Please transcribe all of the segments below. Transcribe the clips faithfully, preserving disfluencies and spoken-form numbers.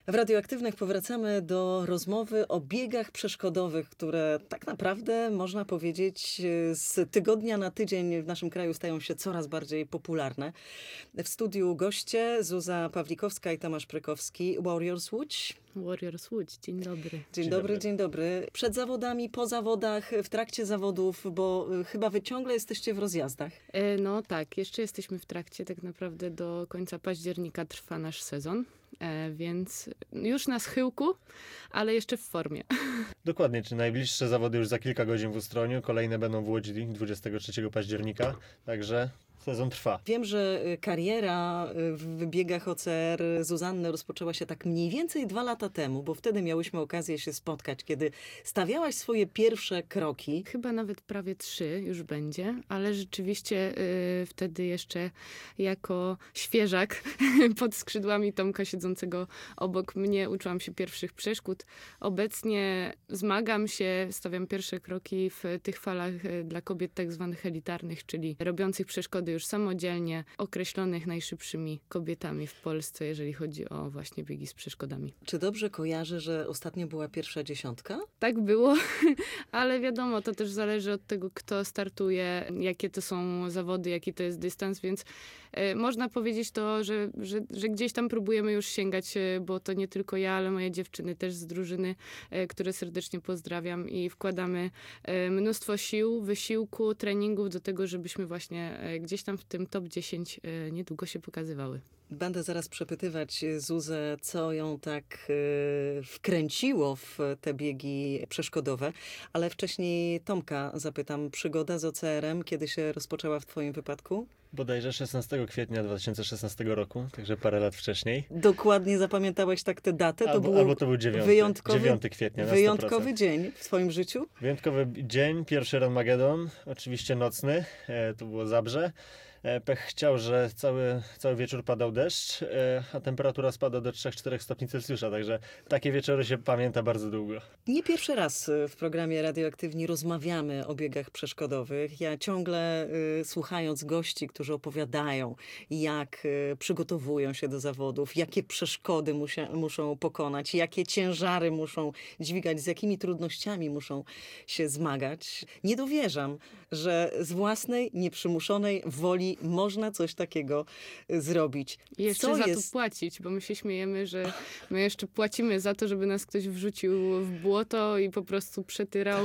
W Radioaktywnych powracamy do rozmowy o biegach przeszkodowych, które tak naprawdę, można powiedzieć, z tygodnia na tydzień w naszym kraju stają się coraz bardziej popularne. W studiu goście Zuza Pawlikowska i Tomasz Prykowski, Warriors Łódź. Warriors Łódź, dzień dobry. Dzień, Dzień dobry, dobry. dzień dobry. Przed zawodami, po zawodach, w trakcie zawodów, bo y, chyba wy ciągle jesteście w rozjazdach. E, no tak, jeszcze jesteśmy w trakcie, tak naprawdę do końca października trwa nasz sezon, e, więc już na schyłku, ale jeszcze w formie. Dokładnie, czy najbliższe zawody już za kilka godzin w Ustroniu, kolejne będą w Łodzi dwudziestego trzeciego października, także sezon trwa. Wiem, że y, kariera y, w biegach O C R Zuzanny rozpoczęła się tak mniej więcej dwa lata temu, bo wtedy miałyśmy okazję się spotkać, kiedy stawiałaś swoje pierwsze kroki. Chyba nawet prawie trzy już będzie, ale rzeczywiście y, wtedy jeszcze jako świeżak pod skrzydłami Tomka siedzącego obok mnie uczyłam się pierwszych przeszkód. Obecnie zmagam się, stawiam pierwsze kroki w tych falach y, dla kobiet tak zwanych elitarnych, czyli robiących przeszkody już samodzielnie, określonych najszybszymi kobietami w Polsce, jeżeli chodzi o właśnie biegi z przeszkodami. Czy dobrze kojarzę, że ostatnio była pierwsza dziesiątka? Tak było, ale wiadomo, to też zależy od tego, kto startuje, jakie to są zawody, jaki to jest dystans, więc e, można powiedzieć to, że, że, że gdzieś tam próbujemy już sięgać, e, bo to nie tylko ja, ale moje dziewczyny też z drużyny, e, które serdecznie pozdrawiam i wkładamy e, mnóstwo sił, wysiłku, treningów do tego, żebyśmy właśnie e, gdzieś tam w tym top dziesięć e, niedługo się pokazywały. Będę zaraz przepytywać Zuzę, co ją tak y, wkręciło w te biegi przeszkodowe, ale wcześniej Tomka zapytam. Przygoda z O C R-em, kiedy się rozpoczęła w twoim wypadku? Bodajże szesnastego kwietnia dwa tysiące szesnastego roku, także parę lat wcześniej. Dokładnie zapamiętałeś tak tę datę? To Albo, był albo to był dziewiąty, wyjątkowy, dziewiąty kwietnia na wyjątkowy sto procent. dzień w twoim życiu? Wyjątkowy dzień, pierwszy Ranmagedon, oczywiście nocny, e, to było Zabrze. E, pech chciał, że cały, cały wieczór padał deszcz, e, a temperatura spada do trzy cztery stopni Celsjusza, także takie wieczory się pamięta bardzo długo. Nie pierwszy raz y, w programie Radioaktywni rozmawiamy o biegach przeszkodowych. Ja ciągle y, słuchając gości, którzy opowiadają, jak y, przygotowują się do zawodów, jakie przeszkody musia, muszą pokonać, jakie ciężary muszą dźwigać, z jakimi trudnościami muszą się zmagać. Nie dowierzam, że z własnej, nieprzymuszonej woli można coś takiego y, zrobić. I jeszcze Co za jest... to płacić, bo my się śmiejemy, że my jeszcze płacimy za to, żeby nas ktoś wrzucił w błoto i po prostu przetyrał,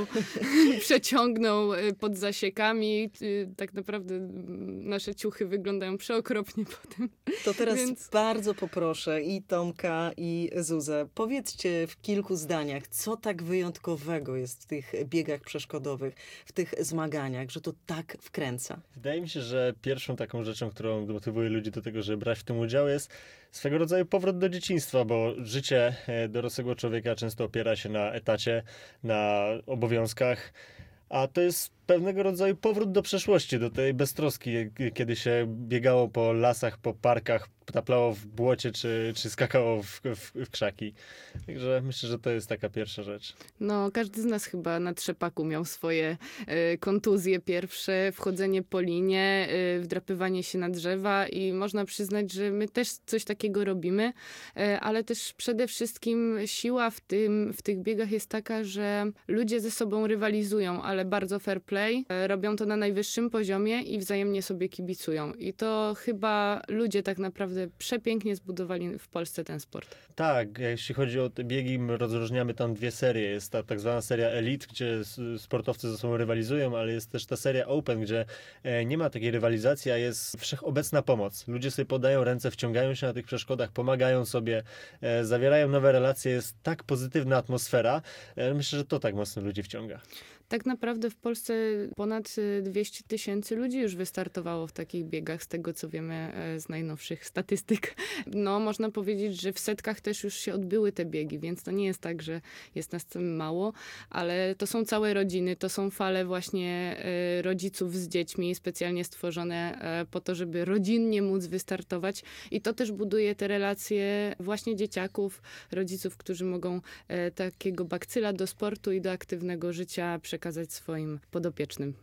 przeciągnął y, pod zasiekami. Y, Tak naprawdę mm, nasze ciuchy wyglądają przeokropnie potem. To teraz Więc- bardzo poproszę i Tomka, i Zuzę. Powiedzcie w kilku zdaniach, co tak wyjątkowego jest w tych biegach przeszkodowych, w tych zmaganiach, że to tak wkręca. Wydaje mi się, że pierwszą taką rzeczą, którą motywuje ludzi do tego, żeby brać w tym udział, jest swego rodzaju powrót do dzieciństwa, bo życie e, dorosłego człowieka często opiera się na etacie, na obowiązkach, a to jest pewnego rodzaju powrót do przeszłości, do tej beztroski, kiedy się biegało po lasach, po parkach, taplało w błocie, czy, czy skakało w, w, w krzaki. Także myślę, że to jest taka pierwsza rzecz. No, każdy z nas chyba na trzepaku miał swoje e, kontuzje pierwsze, wchodzenie po linie, e, wdrapywanie się na drzewa i można przyznać, że my też coś takiego robimy, e, ale też przede wszystkim siła w, tym, w tych biegach jest taka, że ludzie ze sobą rywalizują, ale bardzo fair play, e, robią to na najwyższym poziomie i wzajemnie sobie kibicują. I to chyba ludzie tak naprawdę przepięknie zbudowali w Polsce ten sport. Tak, jeśli chodzi o te biegi, my rozróżniamy tam dwie serie. Jest ta tak zwana seria Elite, gdzie s- sportowcy ze sobą rywalizują, ale jest też ta seria Open, gdzie e, nie ma takiej rywalizacji, a jest wszechobecna pomoc. Ludzie sobie podają ręce, wciągają się na tych przeszkodach, pomagają sobie, e, zawierają nowe relacje, jest tak pozytywna atmosfera. E, myślę, że to tak mocno ludzi wciąga. Tak naprawdę w Polsce ponad y, dwieście tysięcy ludzi już wystartowało w takich biegach, z tego co wiemy e, z najnowszych statystyk. No, można powiedzieć, że w setkach też już się odbyły te biegi, więc to nie jest tak, że jest nas mało, ale to są całe rodziny, to są fale właśnie e, rodziców z dziećmi, specjalnie stworzone e, po to, żeby rodzinnie móc wystartować i to też buduje te relacje właśnie dzieciaków, rodziców, którzy mogą e, takiego bakcyla do sportu i do aktywnego życia przekazać swoim podopiecznym.